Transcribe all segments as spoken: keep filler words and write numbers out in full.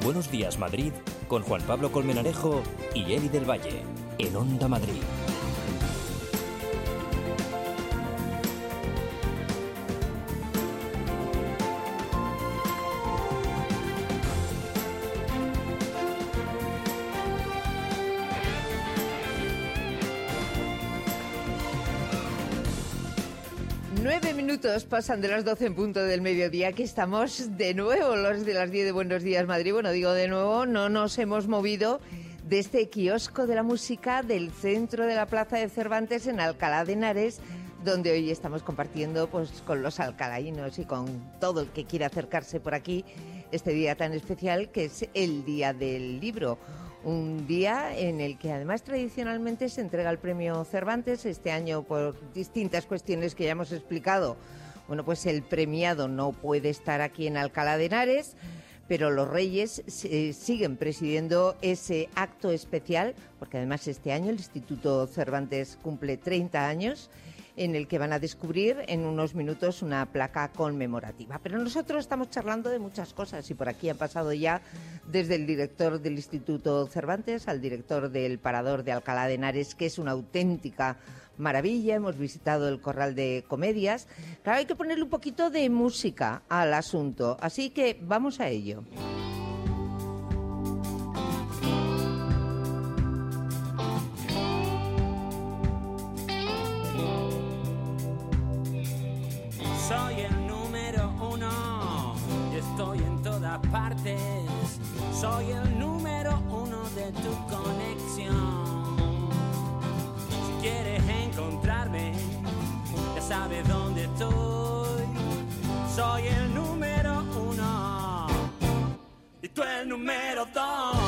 Buenos Días Madrid con Juan Pablo Colmenarejo y Eli del Valle en Onda Madrid. Nueve minutos pasan de las doce en punto del mediodía, que estamos de nuevo, los de las diez de Buenos Días Madrid. Bueno, digo de nuevo, no nos hemos movido de este kiosco de la música del centro de la Plaza de Cervantes en Alcalá de Henares, donde hoy estamos compartiendo pues con los alcalaínos y con todo el que quiera acercarse por aquí este día tan especial que es el Día del Libro. Un día en el que además tradicionalmente se entrega el premio Cervantes. Este año, por distintas cuestiones que ya hemos explicado, bueno, pues el premiado no puede estar aquí en Alcalá de Henares, pero los Reyes eh, siguen presidiendo ese acto especial, porque además este año el Instituto Cervantes cumple treinta años, en el que van a descubrir en unos minutos una placa conmemorativa. Pero nosotros estamos charlando de muchas cosas y por aquí han pasado ya desde el director del Instituto Cervantes al director del Parador de Alcalá de Henares, que es una auténtica maravilla. Hemos visitado el Corral de Comedias. Claro, hay que ponerle un poquito de música al asunto, así que vamos a ello. Soy el número uno y estoy en todas partes. Soy el número uno de tu conexión. Si quieres encontrarme, ya sabes dónde estoy. Soy el número uno y tú el número dos.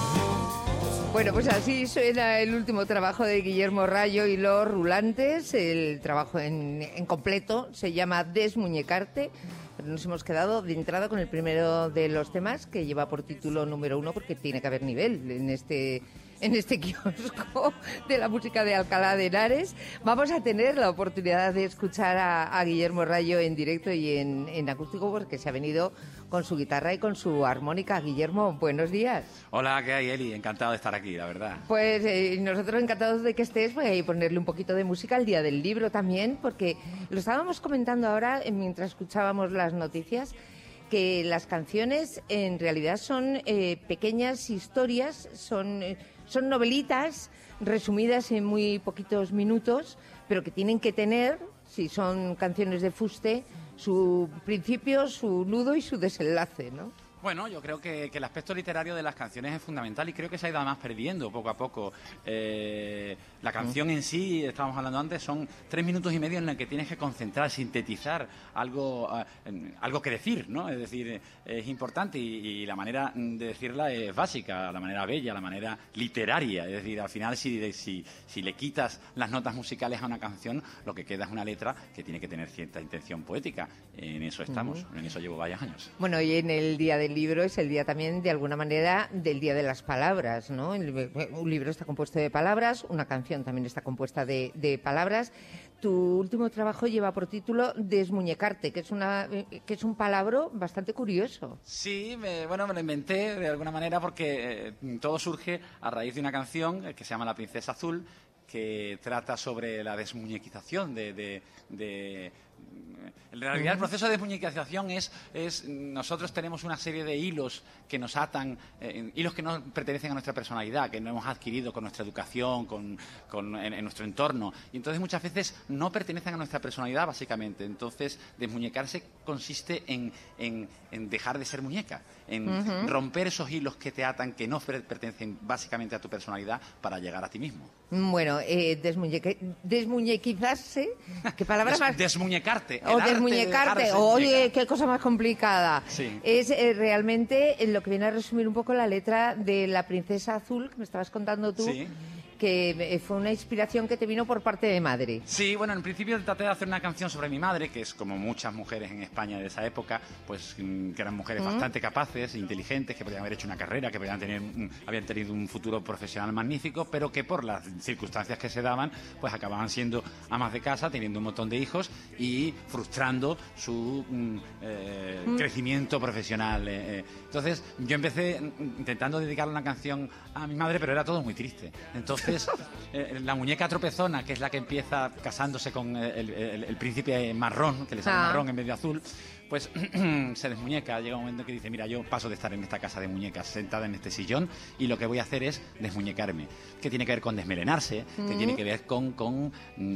Bueno, pues así suena el último trabajo de Guillermo Rayo y los Rulantes. El trabajo en, en completo se llama Desmuñecarte, pero nos hemos quedado de entrada con el primero de los temas, que lleva por título número uno, porque tiene que haber nivel en este, en este kiosco de la música de Alcalá de Henares. Vamos a tener la oportunidad de escuchar a, a Guillermo Rayo en directo y en, en acústico, porque se ha venido con su guitarra y con su armónica. Guillermo, buenos días. Hola, ¿qué hay, Eli? Encantado de estar aquí, la verdad. Pues eh, nosotros encantados de que estés. Voy a ponerle un poquito de música al Día del Libro también, porque lo estábamos comentando ahora eh, mientras escuchábamos las noticias, que las canciones en realidad son eh, pequeñas historias, son, eh, son novelitas resumidas en muy poquitos minutos, pero que tienen que tener, si son canciones de fuste, su principio, su nudo y su desenlace, ¿no? Bueno, yo creo que, que el aspecto literario de las canciones es fundamental y creo que se ha ido además perdiendo poco a poco. Eh, la canción en sí, estábamos hablando antes, son tres minutos y medio en los que tienes que concentrar, sintetizar algo, eh, algo que decir, ¿no? Es decir, es importante y, y la manera de decirla es básica, la manera bella, la manera literaria. Es decir, al final si, si, si le quitas las notas musicales a una canción, lo que queda es una letra que tiene que tener cierta intención poética. En eso estamos, uh-huh. En eso llevo varios años. Bueno, y en el Día del Libro es el día también, de alguna manera, del Día de las Palabras, ¿no? El, un libro está compuesto de palabras, una canción también está compuesta de, de palabras. Tu último trabajo lleva por título Desmuñecarte, que es una que es un palabra bastante curioso. Sí, me, bueno, me lo inventé de alguna manera porque eh, todo surge a raíz de una canción que se llama La Princesa Azul, que trata sobre la desmuñequización de... de, de en realidad el proceso de desmuñequización es, es nosotros tenemos una serie de hilos que nos atan, eh, hilos que no pertenecen a nuestra personalidad, que no hemos adquirido con nuestra educación, con, con en, en nuestro entorno, y entonces muchas veces no pertenecen a nuestra personalidad básicamente. Entonces desmuñecarse consiste en, en, en dejar de ser muñeca, en uh-huh. romper esos hilos que te atan, que no pertenecen básicamente a tu personalidad, para llegar a ti mismo. Bueno, eh, desmuñeque, desmuñequizarse, ¿qué palabra Des, más? Desmuñecarte. O desmuñecarte, de oye, qué cosa más complicada. Sí. Es eh, realmente eh, lo que viene a resumir un poco la letra de La Princesa Azul, que me estabas contando tú. Sí. que fue una inspiración que te vino por parte de madre. Sí, bueno, en principio traté de hacer una canción sobre mi madre, que es como muchas mujeres en España de esa época, pues que eran mujeres uh-huh. bastante capaces, inteligentes, que podían haber hecho una carrera, que podían tener, habían tenido un futuro profesional magnífico, pero que por las circunstancias que se daban, pues acababan siendo amas de casa, teniendo un montón de hijos y frustrando su eh, uh-huh. crecimiento profesional. Eh. Entonces, yo empecé intentando dedicarle una canción a mi madre, pero era todo muy triste. Entonces, eh, la muñeca tropezona, que es la que empieza casándose con el, el, el príncipe marrón, que le sale ah. marrón en vez de azul, pues se desmuñeca. Llega un momento que dice, mira, yo paso de estar en esta casa de muñecas sentada en este sillón y lo que voy a hacer es desmuñecarme. Que tiene que ver con desmelenarse, mm. que tiene que ver con, con,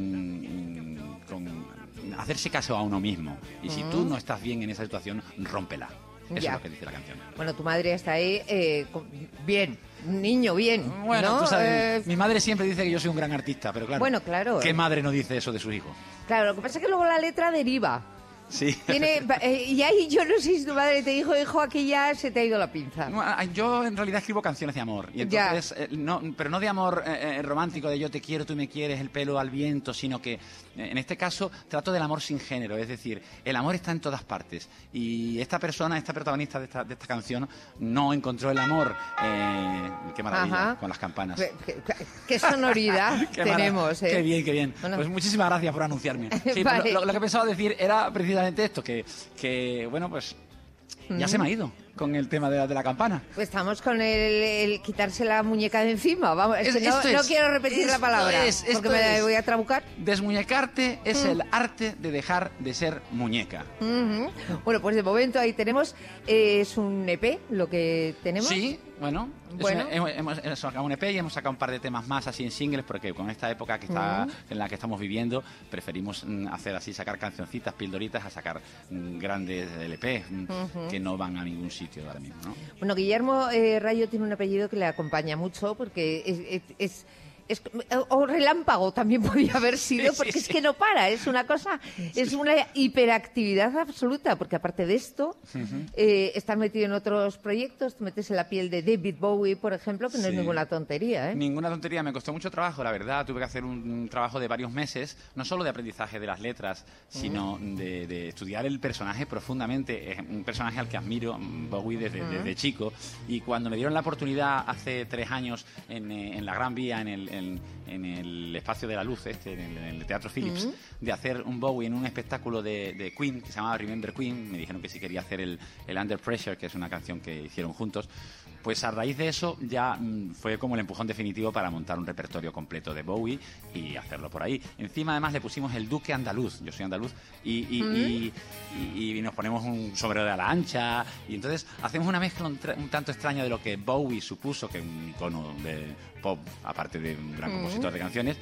mm, con hacerse caso a uno mismo. Y mm. si tú no estás bien en esa situación, rómpela. Eso ya. es lo que dice la canción. Bueno, tu madre está ahí eh, bien, niño bien. Bueno, ¿no? tú sabes, eh... mi madre siempre dice que yo soy un gran artista, pero claro, bueno, claro ¿qué eh. madre no dice eso de su hijo? Claro, lo que pasa es que luego la letra deriva. Sí. Tiene, eh, y ahí yo no sé si tu madre te dijo, hijo, aquí ya se te ha ido la pinza. Yo en realidad escribo canciones de amor. Y entonces, eh, no, pero no de amor eh, romántico, de yo te quiero, tú me quieres, el pelo al viento, sino que eh, en este caso trato del amor sin género. Es decir, el amor está en todas partes. Y esta persona, esta protagonista de esta, de esta canción, no encontró el amor. Eh, qué maravilla, Ajá. con las campanas. Qué, qué, qué sonoridad qué tenemos. Eh. Qué bien, qué bien. Bueno. Pues muchísimas gracias por anunciarme. Sí, vale. lo, lo que pensaba decir era precisamente esto, que, que bueno, pues ya mm. se me ha ido con el tema de la, de la campana. Pues estamos con el, el quitarse la muñeca de encima. Vamos, es, es que no, es, no quiero repetir la palabra, es, porque me es. voy a trabucar. Desmuñecarte es mm. el arte de dejar de ser muñeca. Mm-hmm. Bueno, pues de momento ahí tenemos, eh, es un E P lo que tenemos. Sí, bueno, bueno. Un, hemos, hemos sacado un E P y hemos sacado un par de temas más así en singles, porque con esta época que está, mm. en la que estamos viviendo, preferimos mm, hacer así, sacar cancioncitas, pildoritas, a sacar mm, grandes L P mm, mm-hmm. que no van a ningún sitio ahora mismo, ¿no? Bueno, Guillermo eh, Rayo tiene un apellido que le acompaña mucho, porque es... es, es Es, o relámpago también podía haber sido, porque sí, sí, sí. es que no para, es una cosa, es una hiperactividad absoluta, porque aparte de esto, uh-huh. eh, estás metido en otros proyectos, te metes en la piel de David Bowie, por ejemplo, que no sí. es ninguna tontería, ¿eh? Ninguna tontería, me costó mucho trabajo, la verdad, tuve que hacer un, un trabajo de varios meses, no solo de aprendizaje de las letras, sino uh-huh. de, de estudiar el personaje profundamente, es un personaje al que admiro, Bowie, desde, uh-huh. desde chico, y cuando me dieron la oportunidad hace tres años en, en la Gran Vía, en el En, en el espacio de la luz, este, en el, en el Teatro Philips, mm-hmm. de hacer un Bowie en un espectáculo de, de Queen, que se llamaba Remember Queen. Me dijeron que si quería hacer el, el Under Pressure, que es una canción que hicieron juntos. Pues a raíz de eso ya mmm, fue como el empujón definitivo para montar un repertorio completo de Bowie y hacerlo por ahí. Encima además le pusimos el Duque andaluz, yo soy andaluz, y, y, mm. y, y, y nos ponemos un sombrero de ala ancha, y entonces hacemos una mezcla un, tra- un tanto extraña de lo que Bowie supuso, que es un icono de pop, aparte de un gran mm. compositor de canciones,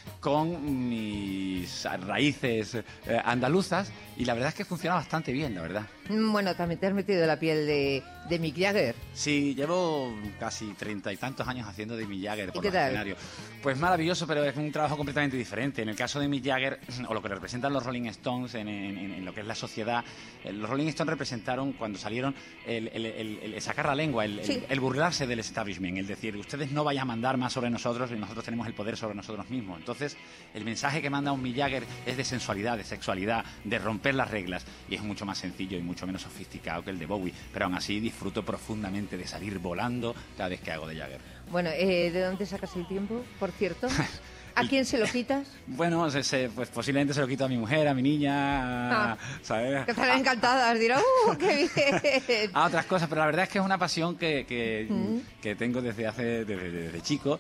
con mis raíces eh, andaluzas, y la verdad es que funciona bastante bien, la verdad. Bueno, también te has metido la piel de, de Mick Jagger. Sí, llevo casi treinta y tantos años haciendo de Mick Jagger por los escenarios. Pues maravilloso, pero es un trabajo completamente diferente. En el caso de Mick Jagger, o lo que representan los Rolling Stones en, en, en lo que es la sociedad, los Rolling Stones representaron, cuando salieron, el, el, el, el sacar la lengua, el, sí. el, el burlarse del establishment, el decir, ustedes no vayan a mandar más sobre nosotros y nosotros tenemos el poder sobre nosotros mismos. Entonces, el mensaje que manda un Mick Jagger es de sensualidad, de sexualidad, de romper las reglas, y es mucho más sencillo y mucho menos sofisticado que el de Bowie, pero aún así disfruto profundamente de salir volando cada vez que hago de Jagger. Bueno, eh, ¿de dónde sacas el tiempo, por cierto? ¿A quién se lo quitas? Bueno, se, se, pues posiblemente se lo quito a mi mujer, a mi niña, ah, ¿sabes? Que estarán encantadas, dirán, ¡uh, qué bien! A otras cosas, pero la verdad es que es una pasión que, que, mm. que tengo desde hace desde, desde chico,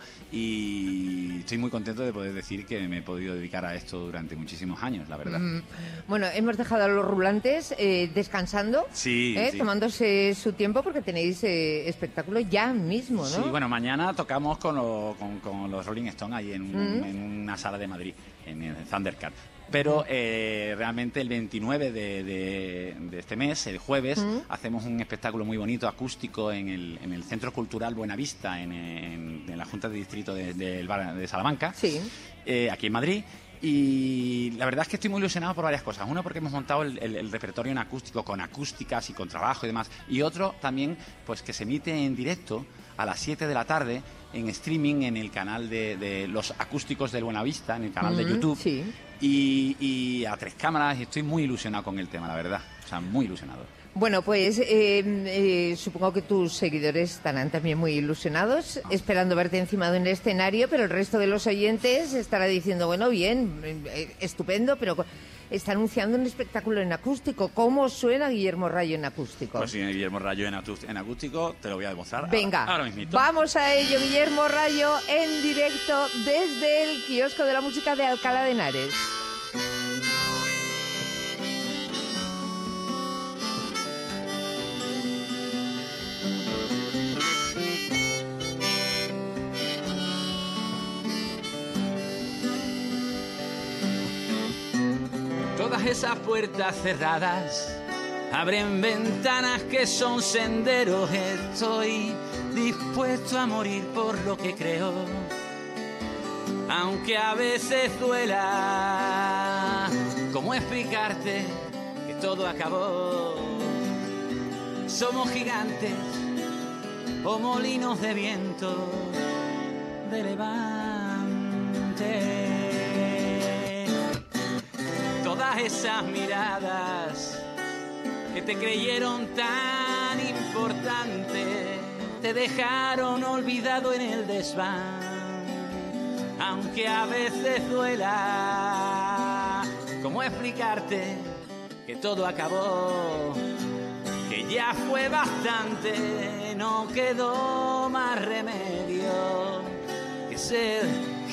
y estoy muy contento de poder decir que me he podido dedicar a esto durante muchísimos años, la verdad. Mm. Bueno, hemos dejado a los rulantes eh, descansando, sí, eh, sí. tomándose su tiempo, porque tenéis eh, espectáculo ya mismo, ¿no? Sí, bueno, mañana tocamos con, lo, con, con los Rolling Stones ahí en un... Mm. en una sala de Madrid, en el Thundercat. Pero eh, realmente el veintinueve de, de, de este mes, el jueves, ¿Mm? hacemos un espectáculo muy bonito, acústico, en el, en el Centro Cultural Buenavista, en, en, en la Junta de Distrito de, de, de Salamanca, sí. eh, aquí en Madrid. Y la verdad es que estoy muy ilusionado por varias cosas. Uno, porque hemos montado el, el, el repertorio en acústico, con acústicas y con trabajo y demás. Y otro también, pues que se emite en directo a las siete de la tarde en streaming en el canal de, de Los Acústicos del Buenavista, en el canal mm, de YouTube. Sí. Y, y a tres cámaras, y estoy muy ilusionado con el tema, la verdad. O sea, muy ilusionado. Bueno, pues eh, eh, supongo que tus seguidores estarán también muy ilusionados, ah. esperando verte encima de un escenario, pero el resto de los oyentes estará diciendo, bueno, bien, eh, estupendo, pero está anunciando un espectáculo en acústico. ¿Cómo suena Guillermo Rayo en acústico? Pues sí, Guillermo Rayo en, en acústico, te lo voy a demostrar. Venga, ahora, ahora mismito. Vamos a ello, Guillermo Rayo en directo desde el Kiosco de la Música de Alcalá de Henares. Todas esas puertas cerradas abren ventanas que son senderos. Estoy dispuesto a morir por lo que creo, aunque a veces duela. ¿Cómo explicarte que todo acabó? Somos gigantes o molinos de viento de levante. Todas esas miradas que te creyeron tan importante te dejaron olvidado en el desván, aunque a veces duela. ¿Cómo explicarte que todo acabó? Que ya fue bastante, no quedó más remedio que ser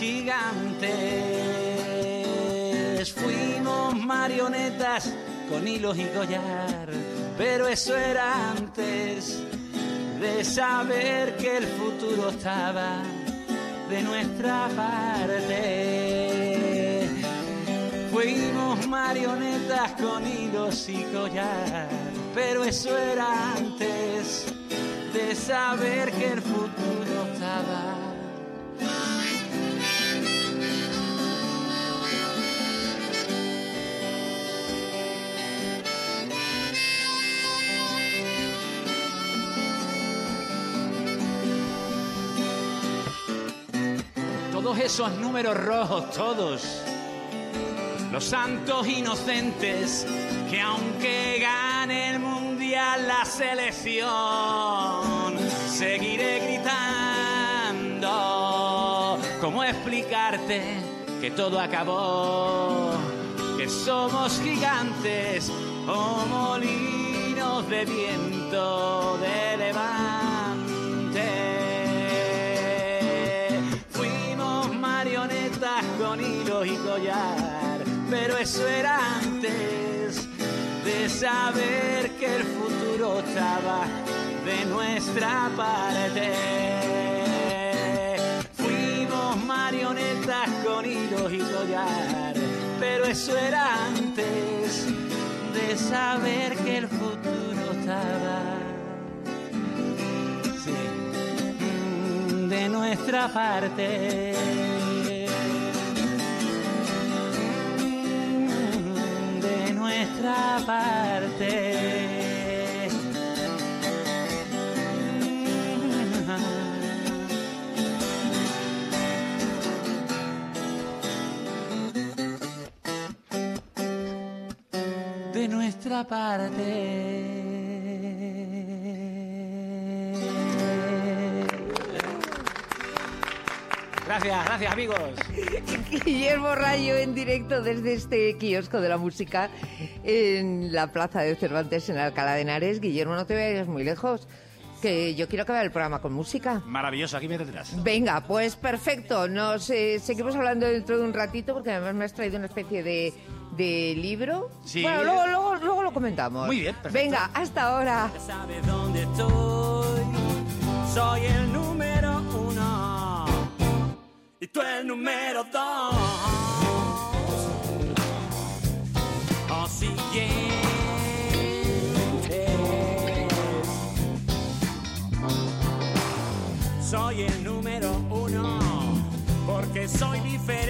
gigantes. Fuimos marionetas con hilos y collar, pero eso era antes de saber que el futuro estaba de nuestra parte. Fuimos marionetas con hilos y collar, pero eso era antes de saber que el futuro estaba. Todos esos números rojos, todos los santos inocentes, que aunque gane el mundial la selección, seguiré gritando. ¿Cómo explicarte que todo acabó? Que somos gigantes o molinos de viento de levante. Con hilos y collar, pero eso era antes de saber que el futuro estaba de nuestra parte. Fuimos marionetas con hilos y collar, pero eso era antes de saber que el futuro estaba, sí, de nuestra parte. Nuestra parte. De nuestra parte. Gracias, gracias amigos. Guillermo Rayo en directo desde este Kiosco de la Música en la Plaza de Cervantes en Alcalá de Henares. Guillermo, no te vayas muy lejos, que yo quiero acabar el programa con música. Maravilloso, aquí me tendrás. Venga, pues perfecto. Nos eh, seguimos hablando dentro de un ratito, porque además me has traído una especie de, de libro. Sí. Bueno, luego, luego, luego lo comentamos. Muy bien, perfecto. Venga, hasta ahora. ¿Sabes dónde estoy? Soy el número uno y tú el número dos. O siguientes. Soy el número uno porque soy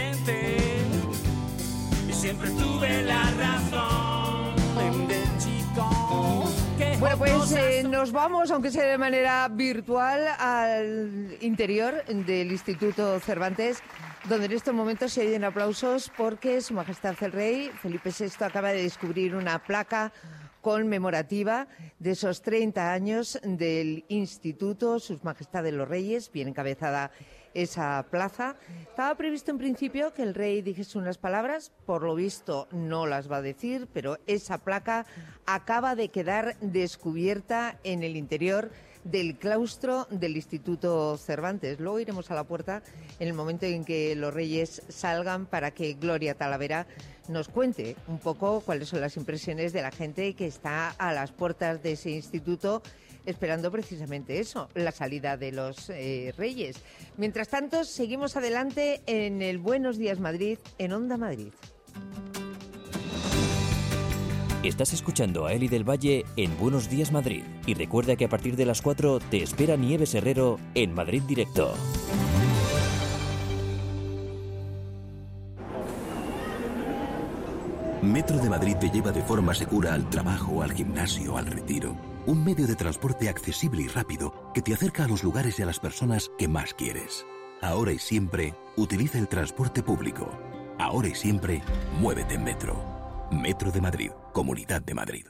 diferente y siempre tuve la razón. En the Bueno, pues eh, nos vamos, aunque sea de manera virtual, al interior del Instituto Cervantes, donde en estos momentos se oyen aplausos porque Su Majestad el Rey Felipe sexto acaba de descubrir una placa conmemorativa de esos treinta años del Instituto Sus Majestades los Reyes, bien encabezada esa plaza. Estaba previsto en principio que el rey dijese unas palabras, por lo visto no las va a decir, pero esa placa acaba de quedar descubierta en el interior del claustro del Instituto Cervantes. Luego iremos a la puerta en el momento en que los reyes salgan para que Gloria Talavera nos cuente un poco cuáles son las impresiones de la gente que está a las puertas de ese instituto esperando precisamente eso, la salida de los eh, reyes. Mientras tanto, seguimos adelante en el Buenos Días Madrid, en Onda Madrid. Estás escuchando a Eli del Valle en Buenos Días Madrid. Y recuerda que a partir de las cuatro te espera Nieves Herrero en Madrid Directo. Metro de Madrid te lleva de forma segura al trabajo, al gimnasio, al retiro. Un medio de transporte accesible y rápido que te acerca a los lugares y a las personas que más quieres. Ahora y siempre, utiliza el transporte público. Ahora y siempre, muévete en Metro. Metro de Madrid, Comunidad de Madrid.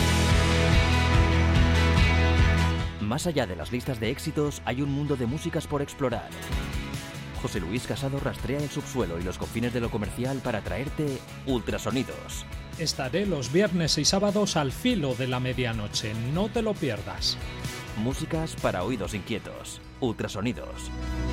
Más allá de las listas de éxitos, hay un mundo de músicas por explorar. José Luis Casado rastrea el subsuelo y los confines de lo comercial para traerte ultrasonidos. Estaré los viernes y sábados al filo de la medianoche, no te lo pierdas. Músicas para oídos inquietos. Ultrasonidos.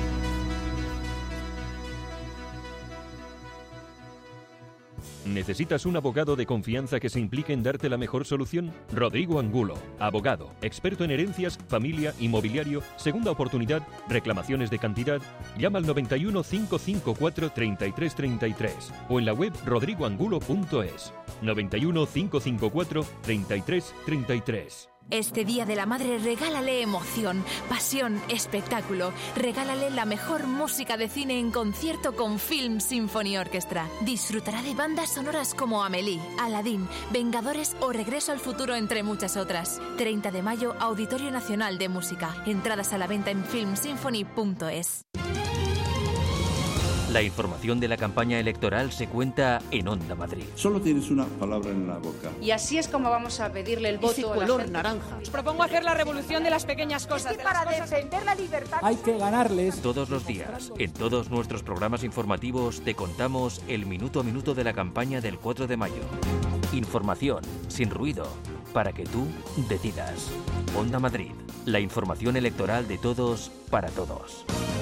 ¿Necesitas un abogado de confianza que se implique en darte la mejor solución? Rodrigo Angulo, abogado, experto en herencias, familia, inmobiliario, segunda oportunidad, reclamaciones de cantidad. Llama al noventa y uno, cinco cinco cuatro, treinta y tres treinta y tres o en la web rodrigo angulo punto es. noventa y uno, cinco cinco cuatro, treinta y tres treinta y tres. Este Día de la Madre regálale emoción, pasión, espectáculo. Regálale la mejor música de cine en concierto con Film Symphony Orchestra. Disfrutará de bandas sonoras como Amélie, Aladdin, Vengadores o Regreso al Futuro, entre muchas otras. treinta de mayo, Auditorio Nacional de Música. Entradas a la venta en film symphony punto es. La información de la campaña electoral se cuenta en Onda Madrid. Solo tienes una palabra en la boca. Y así es como vamos a pedirle el voto Ese a color la gente. naranja. Os propongo hacer la revolución de las pequeñas cosas. Es que para defender la libertad hay que ganarles. Todos los días, en todos nuestros programas informativos, te contamos el minuto a minuto de la campaña del cuatro de mayo. Información, sin ruido, para que tú decidas. Onda Madrid, la información electoral de todos para todos.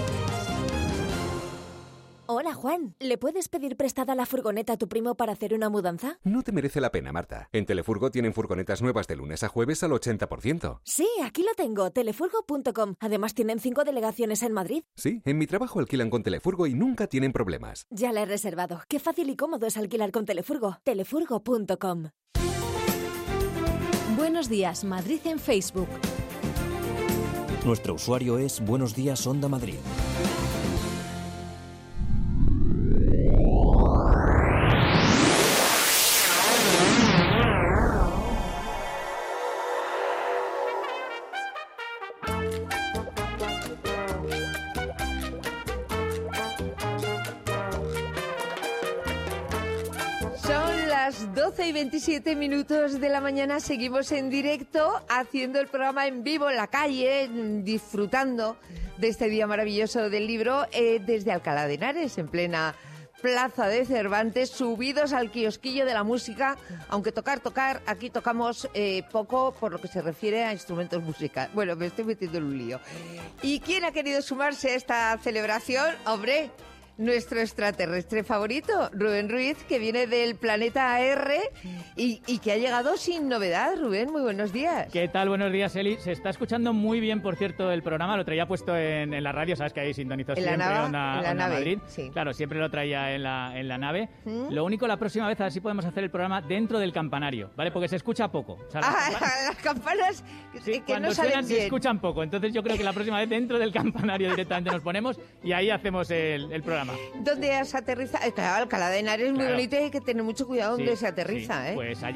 Hola, Juan. ¿Le puedes pedir prestada la furgoneta a tu primo para hacer una mudanza? No te merece la pena, Marta. En Telefurgo tienen furgonetas nuevas de lunes a jueves al ochenta por ciento. Sí, aquí lo tengo, telefurgo punto com. Además tienen cinco delegaciones en Madrid. Sí, en mi trabajo alquilan con Telefurgo y nunca tienen problemas. Ya la he reservado. Qué fácil y cómodo es alquilar con Telefurgo. telefurgo punto com. Buenos días, Madrid en Facebook. Nuestro usuario es Buenos Días Onda Madrid. doce y veintisiete minutos de la mañana, seguimos en directo haciendo el programa en vivo en la calle, disfrutando de este día maravilloso del libro eh, desde Alcalá de Henares, en plena Plaza de Cervantes, subidos al kiosquillo de la música, aunque tocar, tocar, aquí tocamos eh, poco por lo que se refiere a instrumentos musicales. Bueno, me estoy metiendo en un lío. ¿Y quién ha querido sumarse a esta celebración? ¡Hombre! Nuestro extraterrestre favorito, Rubén Ruiz, que viene del planeta A R y, y que ha llegado sin novedad. Rubén, muy buenos días. ¿Qué tal? Buenos días, Eli. Se está escuchando muy bien, por cierto, el programa. Lo traía puesto en, en la radio, sabes que ahí sintonizo siempre nava, Onda, en la Onda nave, Madrid. Sí. Claro, siempre lo traía en la, en la nave. ¿Mm? Lo único, la próxima vez, a ver si podemos hacer el programa dentro del campanario, ¿vale? Porque se escucha poco. O sea, ah, las campanas, las campanas sí, que cuando no suenan salen se bien. escuchan poco. Entonces yo creo que la próxima vez dentro del campanario directamente nos ponemos y ahí hacemos el, el programa. ¿Dónde has aterrizado? Claro, Alcalá de Henares es muy Claro. bonito y hay que tener mucho cuidado donde Sí, se aterriza, sí, ¿eh? Pues allí.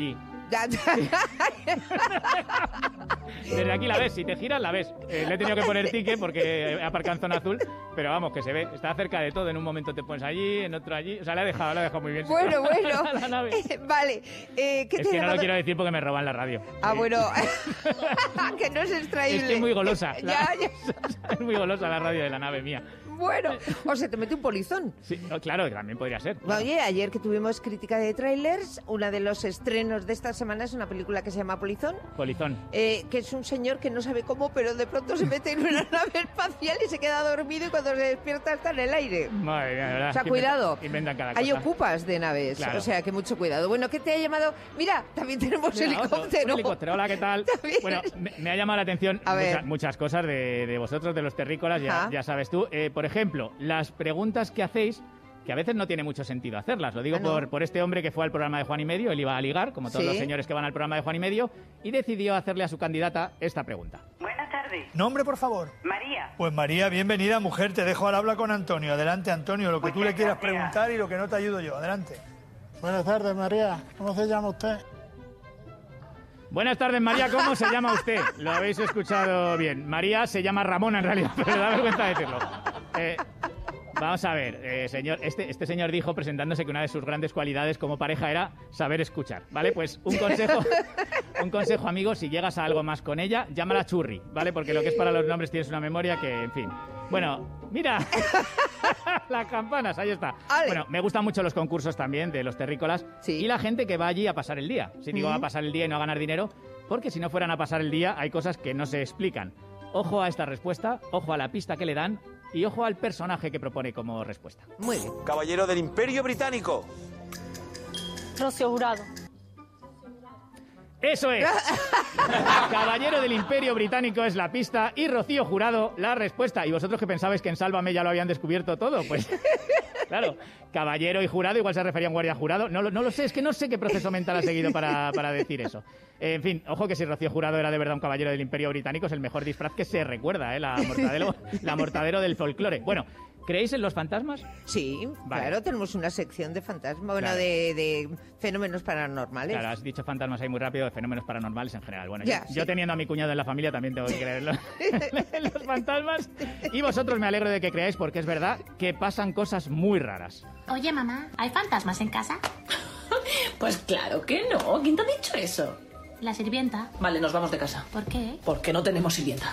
Desde aquí la ves, si te giras la ves. Eh, le he tenido que poner ticket porque he aparcado en zona azul, pero vamos, que se ve, está cerca de todo. En un momento te pones allí, en otro allí. O sea, le ha dejado, le ha dejado muy bien. Bueno, bueno. La nave. Vale. Eh, ¿qué es te que no llamado? lo quiero decir porque me roban la radio. Ah, eh. bueno. Que no es extraíble. Es que es muy golosa. La... ya, ya. Es muy golosa la radio de la nave mía. Bueno, o se te mete un polizón. Sí, claro, también podría ser. Claro. Oye, ayer que tuvimos crítica de trailers, uno de los estrenos de esta semana es una película que se llama Polizón. Polizón. Eh, que es un señor que no sabe cómo, pero de pronto se mete en una nave espacial y se queda dormido y cuando se despierta está en el aire. Madre mía, ¿verdad? O sea, cuidado. Inventan cada cosa. Hay ocupas de naves, claro. O sea, que mucho cuidado. Bueno, ¿qué te ha llamado? Mira, también tenemos Mira, helicóptero. Otro, helicóptero. Hola, ¿qué tal? ¿También? Bueno, me, me ha llamado la atención mucha, muchas cosas de, de vosotros, de los terrícolas, ya, ya sabes tú. Eh, por ejemplo, las preguntas que hacéis, que a veces no tiene mucho sentido hacerlas. Lo digo ah, no. por, por este hombre que fue al programa de Juan y Medio. Él iba a ligar, como todos ¿Sí? los señores que van al programa de Juan y Medio, y decidió hacerle a su candidata esta pregunta. Buenas tardes. Nombre, por favor. María. Pues María, bienvenida, mujer. Te dejo al habla con Antonio. Adelante, Antonio, lo que Muchas tú le quieras gracias. preguntar y lo que no te ayudo yo. Adelante. Buenas tardes, María. ¿Cómo se llama usted? Buenas tardes, María. ¿Cómo se llama usted? Lo habéis escuchado bien. María se llama Ramona, en realidad, pero da vergüenza decirlo. Eh... Vamos a ver, eh, señor, este, este señor dijo presentándose que una de sus grandes cualidades como pareja era saber escuchar, ¿vale? Pues un consejo, un consejo, amigo, si llegas a algo más con ella, llámala Churri, ¿vale? Porque lo que es para los nombres tienes una memoria que, en fin. Bueno, mira, las campanas, ahí está. Ale. Bueno, me gustan mucho los concursos también de los terrícolas sí. y la gente que va allí a pasar el día. Si digo mm. a pasar el día y no a ganar dinero, porque si no fueran a pasar el día hay cosas que no se explican. Ojo a esta respuesta, ojo a la pista que le dan y ojo al personaje que propone como respuesta. Muy bien. Caballero del Imperio Británico. Rocío Jurado. ¡Eso es! Caballero del Imperio Británico es la pista y Rocío Jurado la respuesta. ¿Y vosotros que pensabais que en Sálvame ya lo habían descubierto todo? Pues claro, caballero y jurado, igual se refería a un guardia jurado. No, no lo sé, es que no sé qué proceso mental ha seguido para, para decir eso. En fin, ojo que si Rocío Jurado era de verdad un caballero del Imperio Británico, es el mejor disfraz que se recuerda, ¿eh? La mortadelo, la mortadero del folclore. Bueno, ¿creéis en los fantasmas? Sí, vale. Claro, tenemos una sección de fantasmas, bueno, claro. de, de fenómenos paranormales. Claro, has dicho fantasmas ahí muy rápido, de fenómenos paranormales en general. Bueno, ya, yo, sí. yo teniendo a mi cuñado en la familia también tengo que creer en los, en los fantasmas. Y vosotros me alegro de que creáis porque es verdad que pasan cosas muy raras. Oye, mamá, ¿hay fantasmas en casa? Pues claro que no. ¿Quién te ha dicho eso? La sirvienta. Vale, nos vamos de casa. ¿Por qué? Porque no tenemos sirvienta.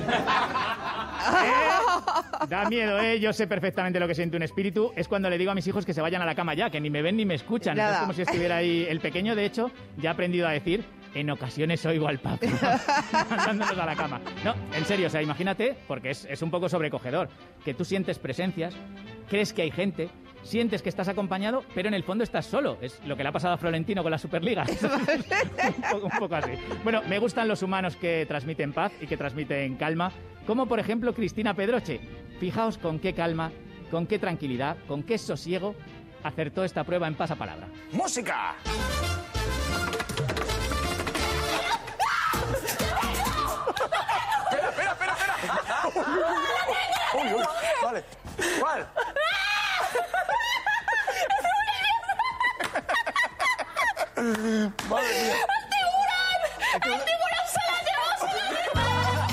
¿Eh? Da miedo, ¿eh? Yo sé perfectamente lo que siente un espíritu. Es cuando le digo a mis hijos que se vayan a la cama ya, que ni me ven ni me escuchan. Es como si estuviera ahí. El pequeño, de hecho, ya ha aprendido a decir, en ocasiones oigo al papá, mandándonos a la cama. No, en serio, o sea, imagínate, porque es, es un poco sobrecogedor, que tú sientes presencias, crees que hay gente, sientes que estás acompañado, pero en el fondo estás solo. Es lo que le ha pasado a Florentino con la Superliga. un, poco, un poco así. Bueno, me gustan los humanos que transmiten paz y que transmiten calma, como por ejemplo Cristina Pedroche. Fijaos con qué calma, con qué tranquilidad, con qué sosiego acertó esta prueba en pasapalabra. ¡Música! ¡Espera, espera, espera! espera. Uy, uy, vale. ¿Cuál? Madre mía. ¡El tiburón! ¡El tiburón se la llevó!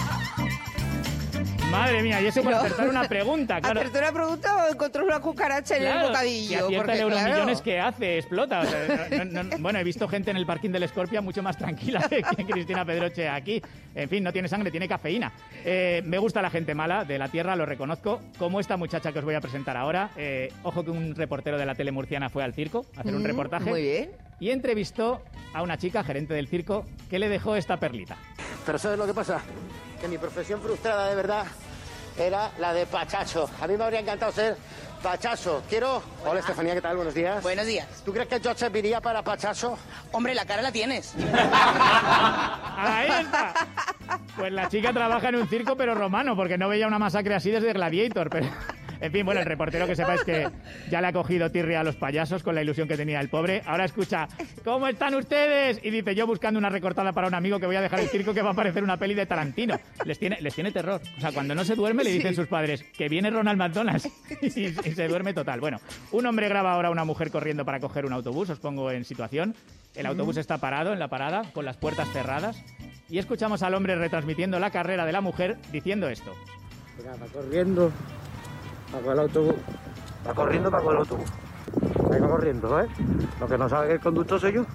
Madre mía, y eso por acertar una pregunta, claro. ¿Acertó una pregunta o encontró una cucaracha en claro, el bocadillo? Que acierta porque, el euromillones claro. que hace, explota. O sea, no, no, bueno, he visto gente en el parking del Scorpia mucho más tranquila que Cristina Pedroche aquí. En fin, no tiene sangre, tiene cafeína. Eh, me gusta la gente mala de la tierra, lo reconozco, como esta muchacha que os voy a presentar ahora. Eh, ojo que un reportero de la tele murciana fue al circo a hacer mm, un reportaje. Muy bien. Y entrevistó a una chica, gerente del circo, que le dejó esta perlita. Pero ¿sabes lo que pasa? Que mi profesión frustrada de verdad era la de pachacho. A mí me habría encantado ser pachacho. Quiero... Hola, Estefanía, ¿qué tal? Buenos días. Buenos días. ¿Tú crees que yo serviría para pachacho? Hombre, la cara la tienes. Ahí está. Pues la chica trabaja en un circo, pero romano, porque no veía una masacre así desde Gladiator, pero... En fin, bueno, el reportero, que sepáis que ya le ha cogido tirria a los payasos con la ilusión que tenía el pobre. Ahora escucha, ¿cómo están ustedes? Y dice, yo buscando una recortada para un amigo que voy a dejar el circo, que va a aparecer una peli de Tarantino. Les tiene, les tiene terror. O sea, cuando no se duerme le dicen sus padres que viene Ronald McDonald y, y se duerme total. Bueno, un hombre graba ahora a una mujer corriendo para coger un autobús. Os pongo en situación. El autobús está parado en la parada, con las puertas cerradas. Y escuchamos al hombre retransmitiendo la carrera de la mujer diciendo esto. Mira, va corriendo para con el autobús. Va corriendo para con el autobús. Va corriendo, ¿eh? Lo que no sabe que el conductor soy yo.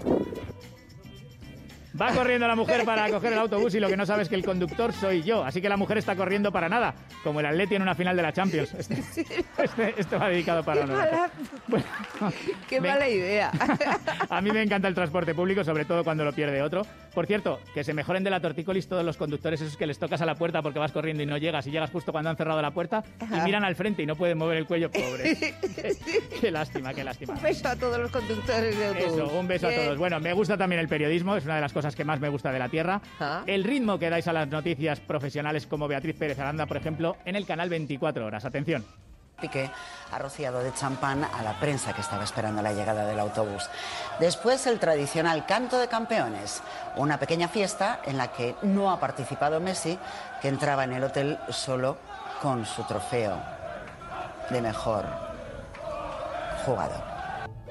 Va corriendo la mujer para coger el autobús y lo que no sabe es que el conductor soy yo. Así que la mujer está corriendo para nada, como el Atleti en una final de la Champions. Este, este, esto va dedicado para uno. Bueno, Qué me, mala idea. A mí me encanta el transporte público, sobre todo cuando lo pierde otro. Por cierto, que se mejoren de la tortícolis todos los conductores esos que les tocas a la puerta porque vas corriendo y no llegas, y llegas justo cuando han cerrado la puerta. Ajá. Y miran al frente y no pueden mover el cuello, pobres. qué, qué lástima, qué lástima. Un beso a todos los conductores de autobús. Eso, un beso Bien. a todos. Bueno, me gusta también el periodismo, es una de las cosas que más me gusta de la Tierra. ¿Ah? El ritmo que dais a las noticias profesionales como Beatriz Pérez Aranda, por ejemplo, en el canal veinticuatro horas. Atención. Piqué ha rociado de champán a la prensa que estaba esperando la llegada del autobús. Después, el tradicional canto de campeones, una pequeña fiesta en la que no ha participado Messi, que entraba en el hotel solo con su trofeo de mejor jugador.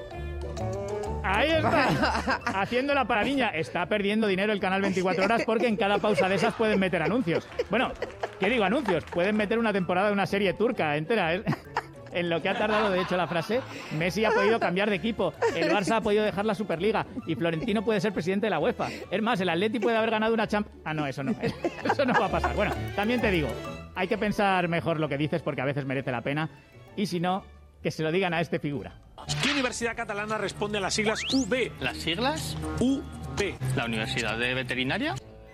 Ahí está, haciendo la paradiña. Está perdiendo dinero el canal veinticuatro horas porque en cada pausa de esas pueden meter anuncios. Bueno, ¿qué digo anuncios? Pueden meter una temporada de una serie turca entera, ¿eh? En lo que ha tardado, de hecho, la frase, Messi ha podido cambiar de equipo, el Barça ha podido dejar la Superliga y Florentino puede ser presidente de la UEFA. Es más, el Atleti puede haber ganado una Champions... Ah, no, eso no, eso no va a pasar. Bueno, también te digo, hay que pensar mejor lo que dices porque a veces merece la pena, y si no, que se lo digan a este figura. ¿Qué universidad catalana responde a las siglas U B? ¿Las siglas? U B. ¿La Universidad de Veterinaria?